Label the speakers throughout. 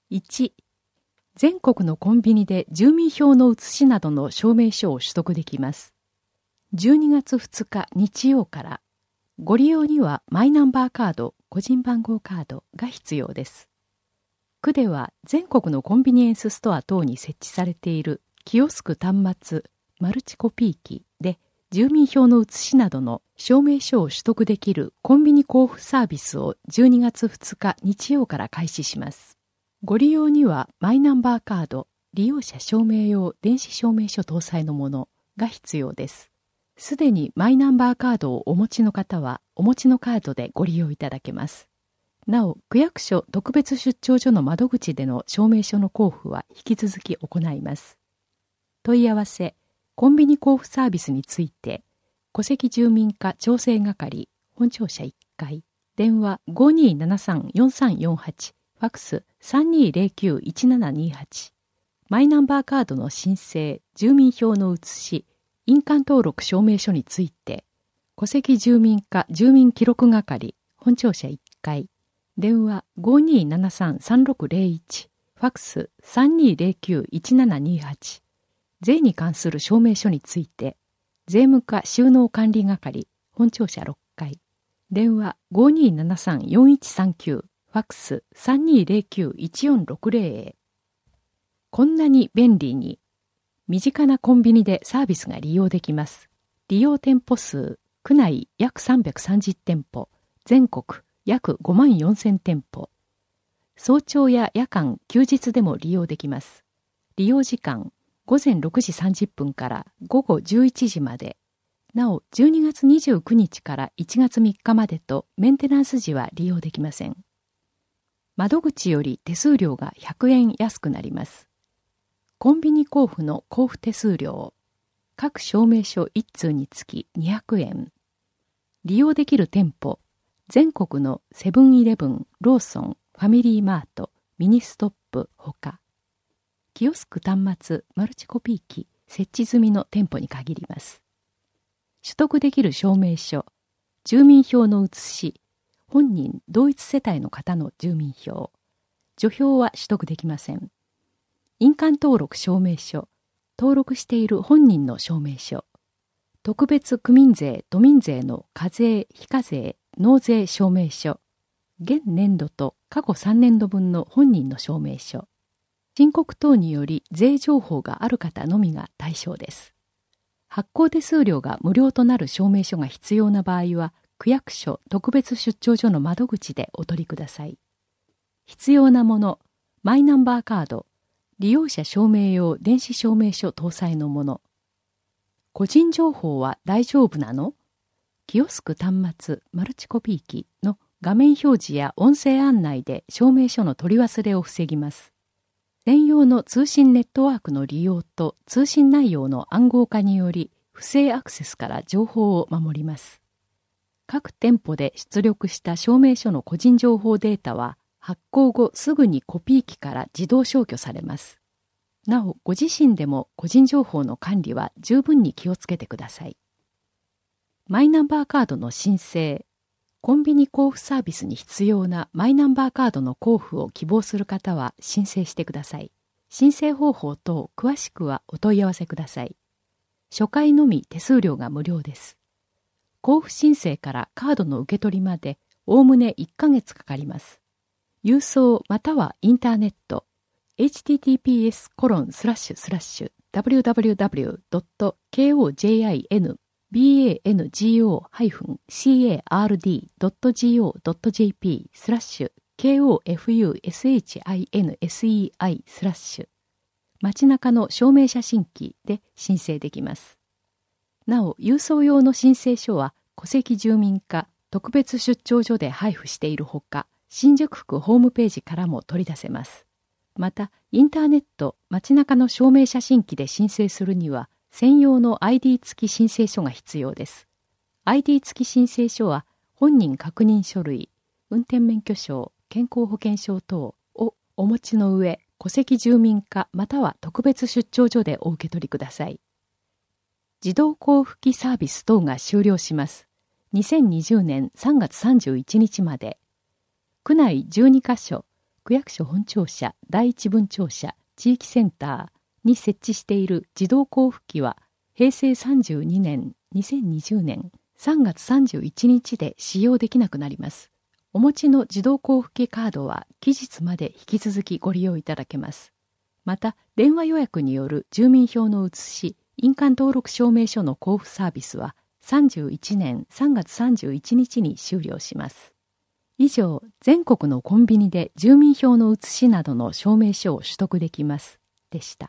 Speaker 1: 1、全国のコンビニで住民票の写しなどの証明書を取得できます。12月2日日曜から、ご利用にはマイナンバーカード、個人番号カードが必要です。区では全国のコンビニエンスストア等に設置されているキオスク端末、マルチコピー機で住民票の写しなどの証明書を取得できるコンビニ交付サービスを12月2日日曜から開始します。ご利用にはマイナンバーカード、利用者証明用電子証明書搭載のものが必要です。すでにマイナンバーカードをお持ちの方はお持ちのカードでご利用いただけます。なお、区役所特別出張所の窓口での証明書の交付は引き続き行います。問い合わせ、コンビニ交付サービスについて、戸籍住民課調整係、本庁舎1階、電話 5273-4348、ファックス 3209-1728、マイナンバーカードの申請、住民票の写し、印鑑登録証明書について、戸籍住民課住民記録係、本庁舎1階、電話 5273-3601、ファックス 3209-1728、税に関する証明書について、税務課収納管理係、本庁舎6階、電話 5273-4139、ファックス 3209-1460 へ。こんなに便利に、身近なコンビニでサービスが利用できます。利用店舗数、区内約330店舗、全国約5万4000店舗。早朝や夜間、休日でも利用できます。利用時間、午前6時30分から午後11時まで。なお、12月29日から1月3日までとメンテナンス時は利用できません。窓口より手数料が100円安くなります。コンビニ交付の交付手数料。各証明書1通につき200円。利用できる店舗。全国のセブンイレブン、ローソン、ファミリーマート、ミニストップほか。キオスク端末、マルチコピー機、設置済みの店舗に限ります。取得できる証明書。住民票の写し。本人同一世帯の方の住民票。除票は取得できません。印鑑登録証明書。登録している本人の証明書。特別区民税・都民税の課税・非課税・納税証明書。現年度と過去3年度分の本人の証明書。申告等により税情報がある方のみが対象です。発行手数料が無料となる証明書が必要な場合は、区役所特別出張所の窓口でお取りください。必要なもの、マイナンバーカード、利用者証明用電子証明書搭載のもの。個人情報は大丈夫なの？キオスク端末マルチコピー機の画面表示や音声案内で証明書の取り忘れを防ぎます。専用の通信ネットワークの利用と通信内容の暗号化により不正アクセスから情報を守ります。各店舗で出力した証明書の個人情報データは発行後すぐにコピー機から自動消去されます。なお、ご自身でも個人情報の管理は十分に気をつけてください。マイナンバーカードの申請。コンビニ交付サービスに必要なマイナンバーカードの交付を希望する方は申請してください。申請方法等詳しくはお問い合わせください。初回のみ手数料が無料です。交付申請からカードの受け取りまでおおむね1ヶ月かかります。郵送またはインターネット https://www.kojinbango-card.go.jp/KOFUSHINSEI/ 街中の証明写真機で申請できます。なお、郵送用の申請書は戸籍住民課特別出張所で配布しているほか、新宿区ホームページからも取り出せます。また、インターネット、街中の証明写真機で申請するには、専用の ID 付き申請書が必要です。ID 付き申請書は、本人確認書類、運転免許証、健康保険証等をお持ちの上、戸籍住民課または特別出張所でお受け取りください。自動交付機サービス等が終了します。2020年3月31日まで。区内12カ所、 区役所本庁舎第一分庁舎地域センターに設置している自動交付機は平成32年2020年3月31日で使用できなくなります。お持ちの自動交付機カードは期日まで引き続きご利用いただけます。また、電話予約による住民票の写し、印鑑登録証明書の交付サービスは31年3月31日に終了します。以上、全国のコンビニで住民票の写しなどの証明書を取得できます。でした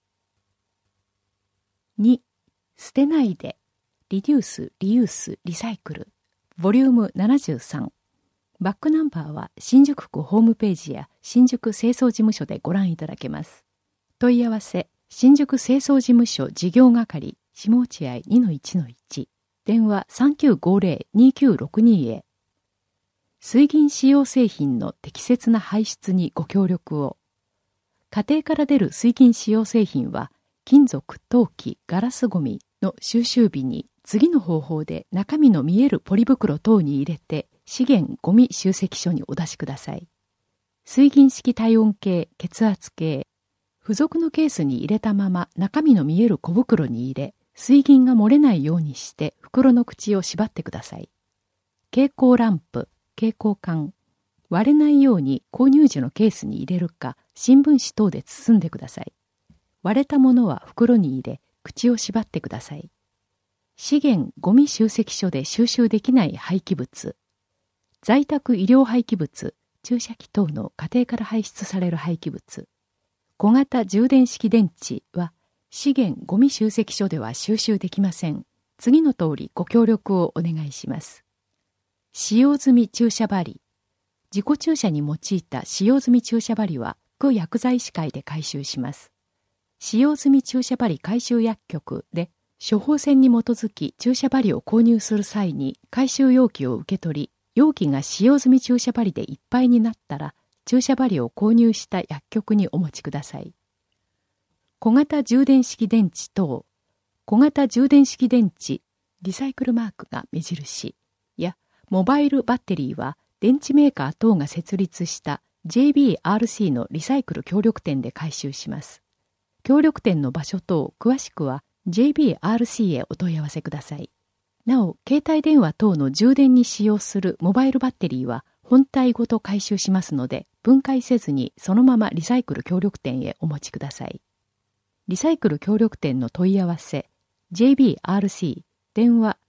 Speaker 1: 。2、捨てないで。リデュース、リユース、リサイクル。ボリューム73。バックナンバーは新宿区ホームページや新宿清掃事務所でご覧いただけます。問い合わせ、新宿清掃事務所事業係、下落合 2-1-1。電話 3950-2962 へ。水銀使用製品の適切な排出にご協力を。家庭から出る水銀使用製品は、金属、陶器、ガラスゴミの収集日に次の方法で中身の見えるポリ袋等に入れて資源ゴミ集積所にお出しください。水銀式体温計、血圧計、付属のケースに入れたまま中身の見える小袋に入れ、水銀が漏れないようにして袋の口を縛ってください。蛍光ランプ、蛍光管、割れないように購入時のケースに入れるか新聞紙等で包んでください。割れたものは袋に入れ、口を縛ってください。資源ゴミ集積所で収集できない廃棄物、在宅医療廃棄物、注射器等の家庭から排出される廃棄物、小型充電式電池は資源ゴミ集積所では収集できません。次の通りご協力をお願いします。使用済み注射針、自己注射に用いた使用済み注射針は区薬剤師会で回収します。使用済み注射針回収薬局で処方箋に基づき注射針を購入する際に回収容器を受け取り、容器が使用済み注射針でいっぱいになったら注射針を購入した薬局にお持ちください。小型充電式電池等、小型充電式電池、リサイクルマークが目印やモバイルバッテリーは電池メーカー等が設立した JBRC のリサイクル協力店で回収します。協力店の場所等詳しくは JBRC へお問い合わせください。なお、携帯電話等の充電に使用するモバイルバッテリーは本体ごと回収しますので、分解せずにそのままリサイクル協力店へお持ちください。リサイクル協力店の問い合わせ、JBRC、電話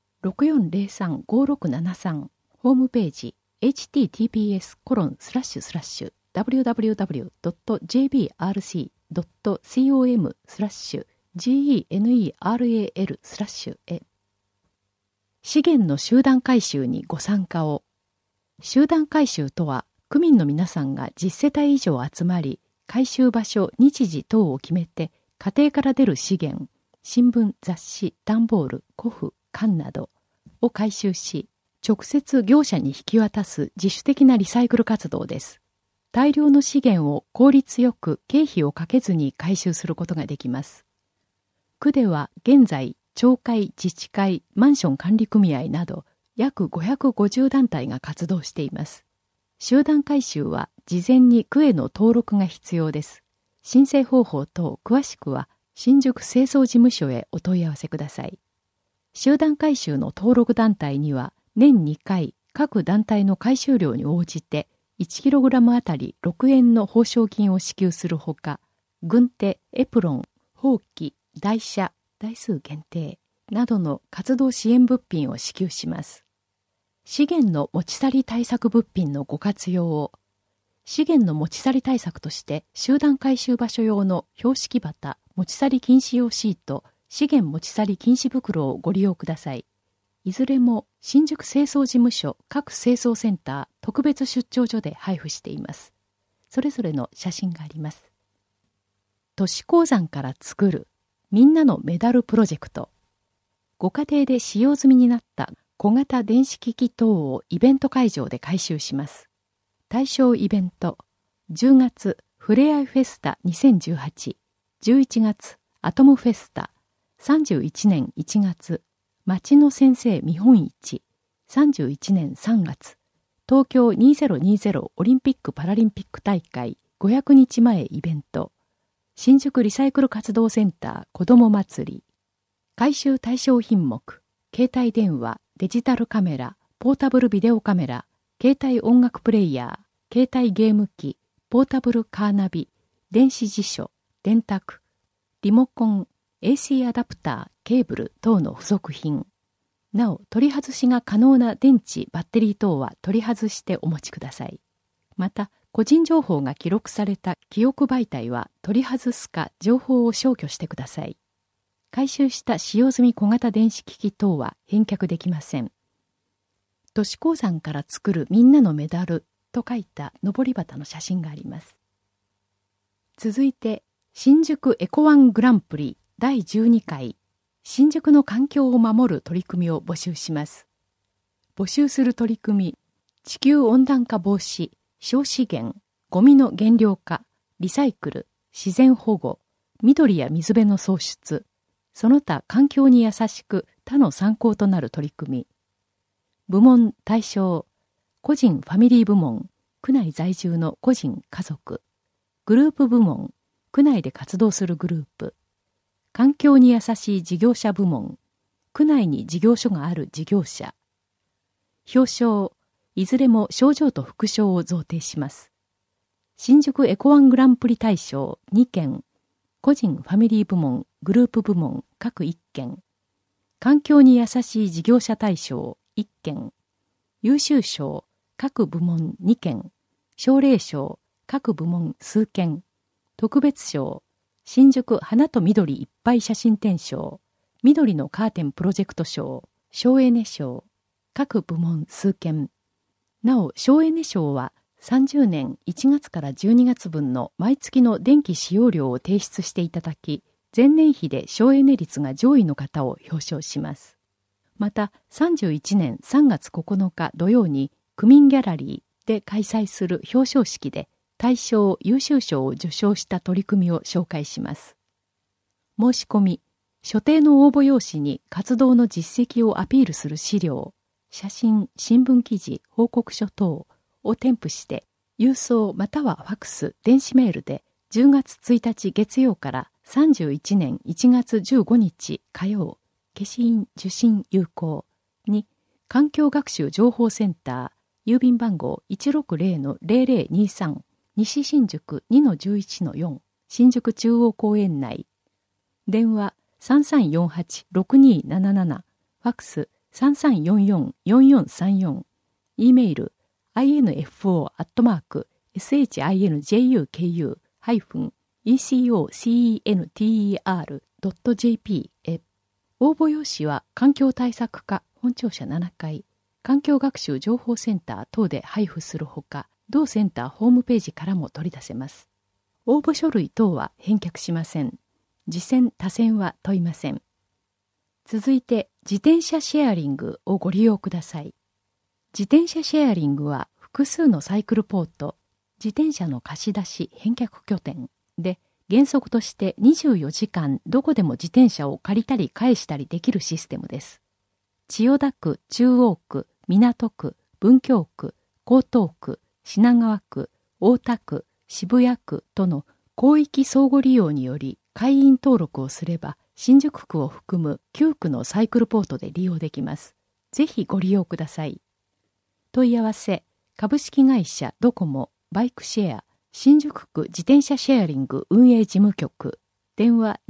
Speaker 1: 6403-5673、ホームページ、https://www.jbrc.com/general/へ。資源の集団回収にご参加を。集団回収とは、区民の皆さんが10世帯以上集まり、回収場所、日時等を決めて、家庭から出る資源、新聞、雑誌、段ボール、古布、缶などを回収し、直接業者に引き渡す自主的なリサイクル活動です。大量の資源を効率よく経費をかけずに回収することができます。区では現在、町会、自治会、マンション管理組合など約550団体が活動しています。集団回収は事前に区への登録が必要です。申請方法等詳しくは新宿清掃事務所へお問い合わせください。集団回収の登録団体には年2回各団体の回収量に応じて 1kg あたり6円の報奨金を支給するほか、軍手、エプロン、ほうき、台車、台数限定などの活動支援物品を支給します。資源の持ち去り対策物品のご活用を。資源の持ち去り対策として集団回収場所用の標識旗、持ち去り禁止用シート、資源持ち去り禁止袋をご利用ください。いずれも新宿清掃事務所各清掃センター特別出張所で配布しています。それぞれの写真があります。都市鉱山から作るみんなのメダルプロジェクト。ご家庭で使用済みになった小型電子機器等をイベント会場で回収します。対象イベント、10月ふれあいフェスタ2018、11月アトムフェスタ、31年1月、町の先生見本市、31年3月、 東京2020オリンピック・パラリンピック大会500日前イベント、新宿リサイクル活動センター子ども祭り、回収対象品目、携帯電話、デジタルカメラ、ポータブルビデオカメラ、携帯音楽プレイヤー、携帯ゲーム機、ポータブルカーナビ、電子辞書、電卓、リモコン、AC アダプター、ケーブル等の付属品。なお、取り外しが可能な電池、バッテリー等は取り外してお持ちください。また、個人情報が記録された記憶媒体は取り外すか情報を消去してください。回収した使用済み小型電子機器等は返却できません。都市鉱山から作るみんなのメダルと書いた上り旗の写真があります。続いて、新宿エコワングランプリ第12回新宿の環境を守る取り組みを募集します。募集する取り組み、地球温暖化防止、小資源、ゴミの減量化、リサイクル、自然保護、緑や水辺の創出、その他環境に優しく他の参考となる取り組み。部門対象、個人ファミリー部門、区内在住の個人家族。グループ部門、区内で活動するグループ。環境に優しい事業者部門、区内に事業所がある事業者。表彰、いずれも賞状と副賞を贈呈します。新宿エコワングランプリ大賞2件、個人ファミリー部門、グループ部門各1件、環境に優しい事業者大賞1件、優秀賞各部門2件、奨励賞各部門数件、特別賞、新宿花と緑いっぱい写真展賞、緑のカーテンプロジェクト賞、省エネ賞、各部門数件。なお、省エネ賞は30年1月から12月分の毎月の電気使用量を提出していただき、前年比で省エネ率が上位の方を表彰します。また、31年3月9日土曜に区民ギャラリーで開催する表彰式で、大賞優秀賞を受賞した取り組みを紹介します。申し込み、所定の応募用紙に活動の実績をアピールする資料、写真、新聞記事、報告書等を添付して、郵送またはファクス、電子メールで10月1日月曜から31年1月15日火曜、消印受信有効に、環境学習情報センター、郵便番号 160-0023、西新宿 2-11-4 新宿中央公園内、電話 3348-6277、ファクス 3344-4434、E メール info@sinjuku-ecocenter.jp へ。応募用紙は環境対策課本庁舎7階、環境学習情報センター等で配布するほか、同センターホームページからも取り出せます。応募書類等は返却しません。次戦他選は問いません。続いて、自転車シェアリングをご利用ください。自転車シェアリングは複数のサイクルポート、自転車の貸し出し返却拠点で、原則として24時間どこでも自転車を借りたり返したりできるシステムです。千代田区、中央区、港区、文京区、江東区、品川区、大田区、渋谷区との広域相互利用により会員登録をすれば新宿区を含む9区のサイクルポートで利用できます。ぜひご利用ください。問い合わせ、株式会社ドコモバイクシェア新宿区自転車シェアリング運営事務局、電話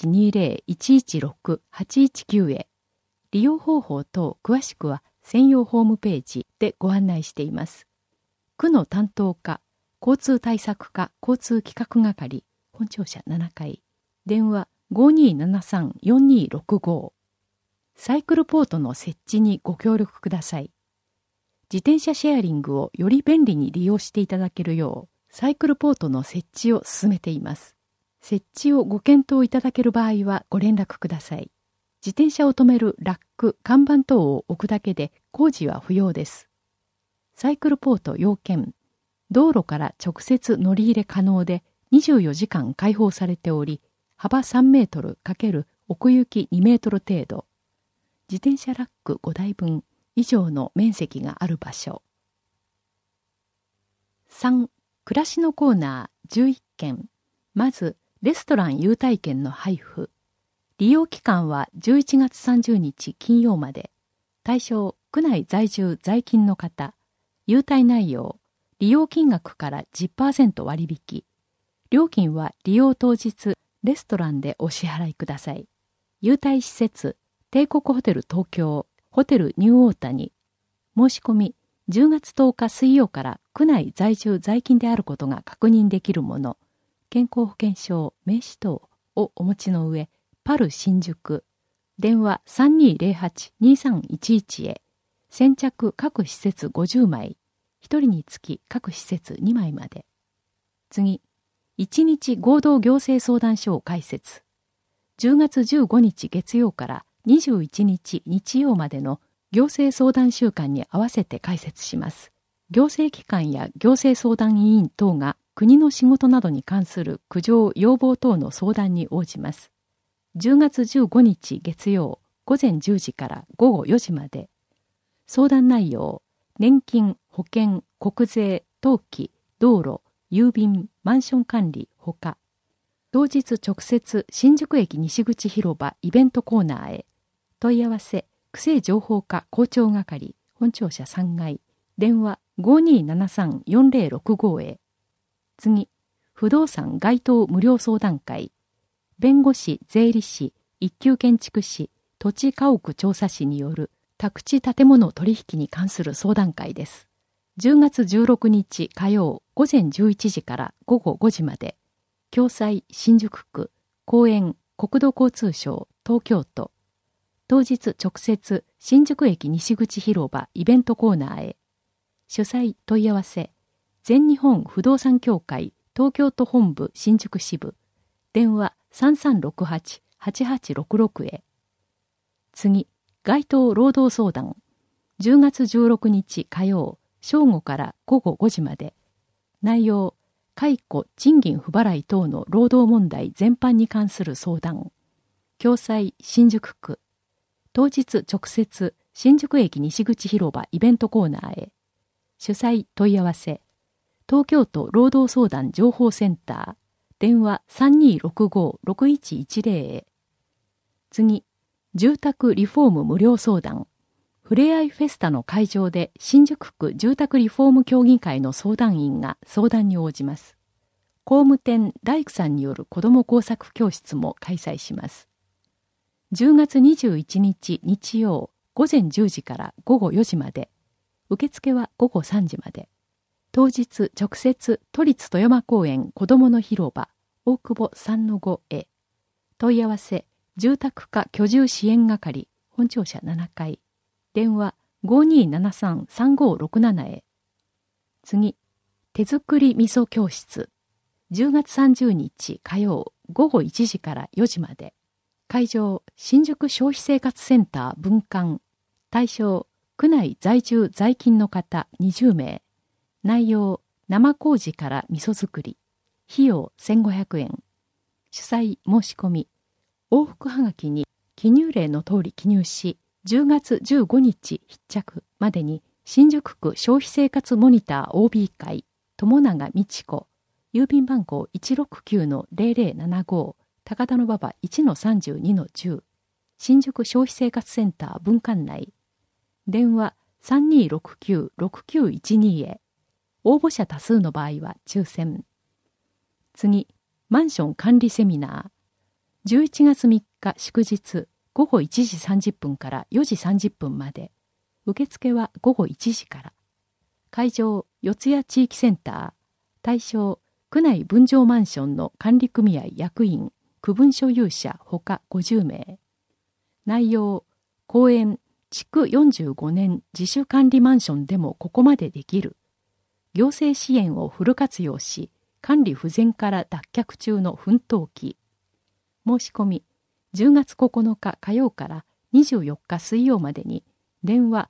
Speaker 1: 0120-116-819 へ。利用方法等詳しくは専用ホームページでご案内しています。区の担当課、交通対策課交通企画係、本庁舎7階、電話 5273-4265。サイクルポートの設置にご協力ください。自転車シェアリングをより便利に利用していただけるよう、サイクルポートの設置を進めています。設置をご検討いただける場合はご連絡ください。自転車を止めるラック、看板等を置くだけで工事は不要です。サイクルポート要件、道路から直接乗り入れ可能で24時間開放されており、幅3メートル×奥行き2メートル程度。自転車ラック5台分以上の面積がある場所。 3、暮らしのコーナー11件。まず、レストラン優待券の配布。利用期間は11月30日金曜まで。対象、区内在住在勤の方。優待内容、利用金額から 10% 割引。料金は利用当日、レストランでお支払いください。優待施設、帝国ホテル東京、ホテルニューオータニ。申し込み、10月10日水曜から区内在住在勤であることが確認できるもの、健康保険証、名刺等をお持ちの上、パル新宿、電話 3208-2311 へ、先着各施設50枚、1人につき各施設2枚まで。次、1日合同行政相談所を開設。10月15日月曜から21日日曜までの行政相談週間に合わせて開設します。行政機関や行政相談委員等が国の仕事などに関する苦情・要望等の相談に応じます。10月15日月曜午前10時から午後4時まで。相談内容、年金、保険、国税、登記、道路、郵便、マンション管理、ほか。当日直接新宿駅西口広場イベントコーナーへ。問い合わせ、区政情報課校長係、本庁舎3階、電話 5273-4065 へ。次、不動産該当無料相談会。弁護士、税理士、一級建築士、土地家屋調査士による宅地建物取引に関する相談会です。10月16日火曜午前11時から午後5時まで。共済新宿区、公園、国土交通省、東京都。当日直接新宿駅西口広場イベントコーナーへ。主催問い合わせ、全日本不動産協会東京都本部新宿支部。電話 3368-8866 へ。次、該当労働相談。10月16日火曜、正午から午後5時まで。内容、解雇・賃金不払い等の労働問題全般に関する相談。共済新宿区。当日直接新宿駅西口広場イベントコーナーへ。主催問い合わせ。東京都労働相談情報センター。電話 3265-6110 へ。次、住宅リフォーム無料相談。ふれあいフェスタの会場で新宿区住宅リフォーム協議会の相談員が相談に応じます。工務店大工さんによる子ども工作教室も開催します。10月21日日曜午前10時から午後4時まで。受付は午後3時まで。当日直接都立富山公園子どもの広場大久保 3-5 へ。問い合わせ、住宅課居住支援係本庁舎7階。電話 5273-3567 へ。次、手作り味噌教室。10月30日火曜午後1時から4時まで。会場、新宿消費生活センター分館。対象、区内在住在勤の方20名。内容、生麹から味噌作り。費用1500円。主催申し込み。往復はがきに記入例の通り記入し、10月15日必着までに新宿区消費生活モニター OB 会友永美智子郵便番号 169-0075 高田馬場 1-32-10 新宿消費生活センター分館内電話 3269-6912 へ。応募者多数の場合は抽選。次、マンション管理セミナー。11月3日祝日午後1時30分から4時30分まで。受付は午後1時から。会場、四谷地域センター。対象、区内分譲マンションの管理組合役員、区分所有者ほか50名。内容、公園、築45年自主管理マンションでもここまでできる。行政支援をフル活用し、管理不全から脱却中の奮闘期。申し込み、10月9日火曜から24日水曜までに電話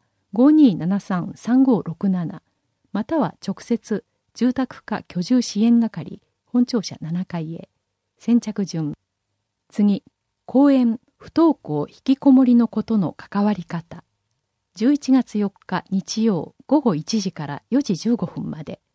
Speaker 1: 5273-3567 または直接住宅課居住支援係本庁舎7階へ。先着順。次、講演不登校引きこもりのことの関わり方。11月4日日曜午後1時から4時15分まで。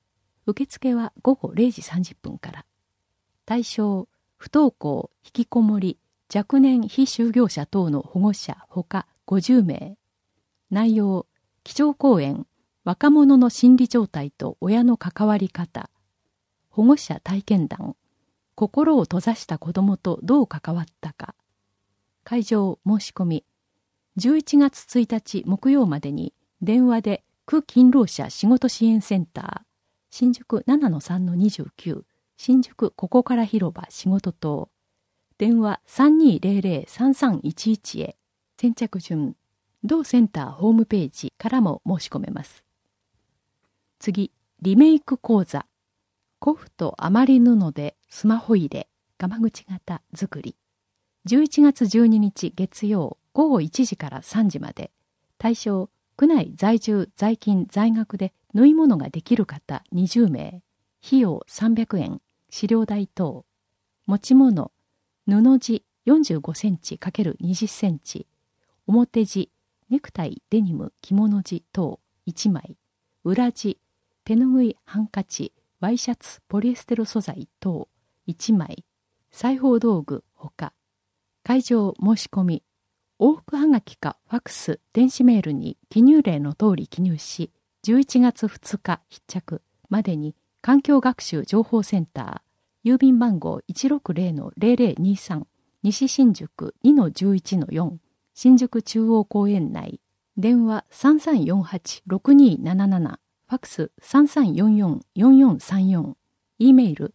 Speaker 1: 受付は午後0時30分から。対象、不登校、引きこもり、若年非就業者等の保護者ほか50名。内容、基調講演、若者の心理状態と親の関わり方。保護者体験談、心を閉ざした子どもとどう関わったか。会場申し込み、11月1日木曜までに電話で区勤労者仕事支援センター、新宿 7-3-29、新宿ここから広場仕事棟、電話 3200-3311 へ。先着順、同センターホームページからも申し込めます。次、リメイク講座。古布と余り布でスマホ入れ、ガマ口型作り。11月12日月曜午後1時から3時まで。対象、区内在住、在勤、在学で縫い物ができる方20名。費用300円、飼料代等。持ち物、布地45センチ ×20 センチ。表地、ネクタイ、デニム、着物地等1枚。裏地、手ぬぐい、ハンカチ、ワイシャツ、ポリエステル素材等1枚。裁縫道具ほか。会場申し込み。往復はがきかファクス、電子メールに記入例の通り記入し、11月2日必着までに環境学習情報センター、郵便番号 160-0023、西新宿 2-11-4、新宿中央公園内。電話 3348-6277、ファクス 3344-4434、E メール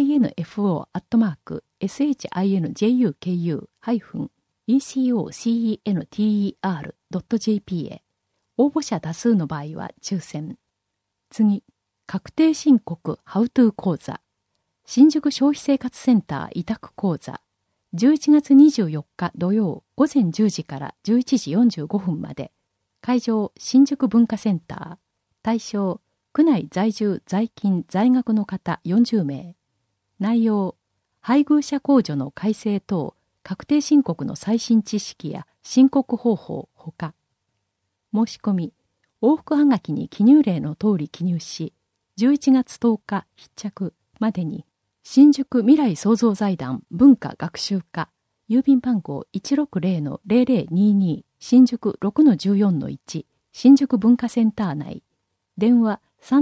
Speaker 1: info@sinjuku-ecocenter.jp へ。応募者多数の場合は抽選。次、確定申告ハウトゥー講座。新宿消費生活センター委託講座。11月24日土曜午前10時から11時45分まで。会場、新宿文化センター。対象、区内在住、在勤、在学の方40名。内容、配偶者控除の改正等、確定申告の最新知識や申告方法ほか。申し込み、往復はがきに記入例の通り記入し、11月10日必着までに、新宿未来創造財団文化学習課、郵便番号 160-0022、新宿 6-14-1、新宿文化センター内。電話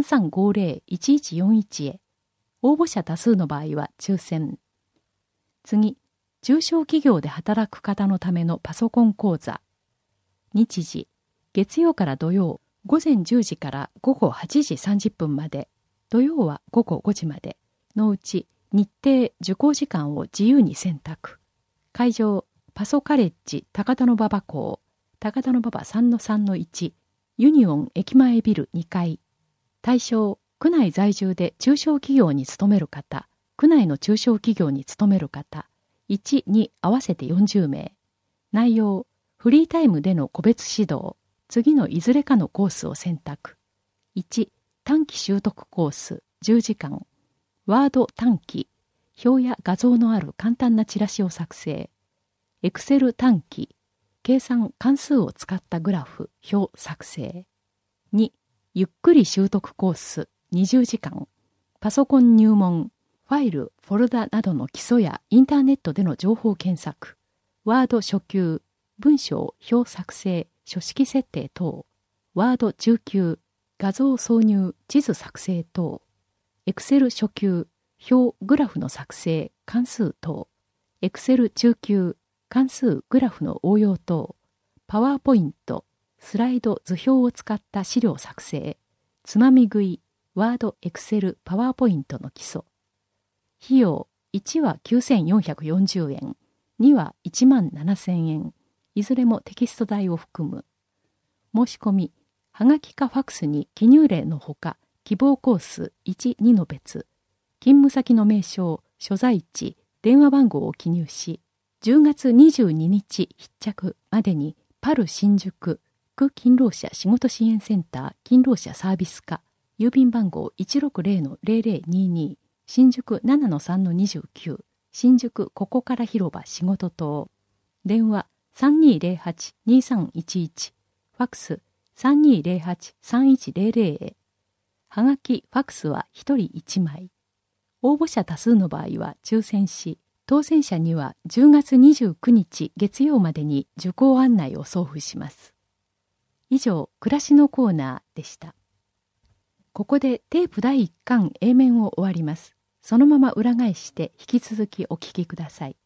Speaker 1: 3350-1141 へ。応募者多数の場合は抽選。次、中小企業で働く方のためのパソコン講座。日時、月曜から土曜、午前10時から午後8時30分まで、土曜は午後5時までのうち、日程、受講時間を自由に選択。会場、パソカレッジ高田馬場校、高田馬場 3-3-1、ユニオン駅前ビル2階。対象、区内在住で中小企業に勤める方、区内の中小企業に勤める方、1、2合わせて40名。内容、フリータイムでの個別指導、次のいずれかのコースを選択。1、短期習得コース10時間。ワード短期、表や画像のある簡単なチラシを作成。エクセル短期、計算関数を使ったグラフ、表作成。2、ゆっくり習得コース20時間。パソコン入門、ファイル、フォルダなどの基礎やインターネットでの情報検索。ワード初級、文章、表作成、書式設定等。ワード中級、画像挿入、地図作成等。エクセル初級、表、グラフの作成、関数等。エクセル中級、関数、グラフの応用等。パワーポイント、スライド、図表を使った資料作成。つまみ食い、ワード、エクセル、パワーポイントの基礎。費用、1は9440円、2は17000円。いずれもテキスト代を含む。申し込み、はがきかファクスに記入例のほか、希望コース1、2の別、勤務先の名称、所在地、電話番号を記入し、10月22日必着までにパル新宿区勤労者仕事支援センター勤労者サービス課、郵便番号 160-0022、新宿 7-3-29、新宿ここから広場仕事棟。電話 3208-2311、ファクス 3208-3100へ。 はがき、ファックスは1人1枚。応募者多数の場合は抽選し、当選者には10月29日月曜までに受講案内を送付します。以上、暮らしのコーナーでした。ここでテープ第1巻 A 面を終わります。そのまま裏返して引き続きお聞きください。